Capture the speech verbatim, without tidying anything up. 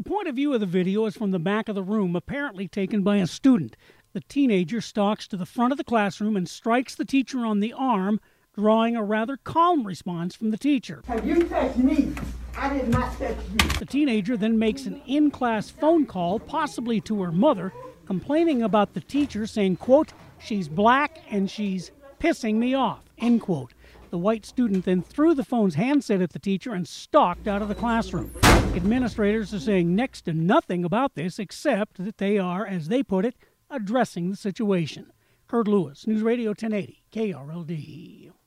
The point of view of the video is from the back of the room, apparently taken by a student. The teenager stalks to the front of the classroom and strikes the teacher on the arm, drawing a rather calm response from the teacher. Have you touched me? I did not touch you. The teenager then makes an in-class phone call, possibly to her mother, complaining about the teacher, saying, quote, "She's black and she's pissing me off," end quote. The white student then threw the phone's handset at the teacher and stalked out of the classroom. Administrators are saying next to nothing about this except that they are, as they put it, addressing the situation. Kurt Lewis, News Radio ten eighty, K R L D.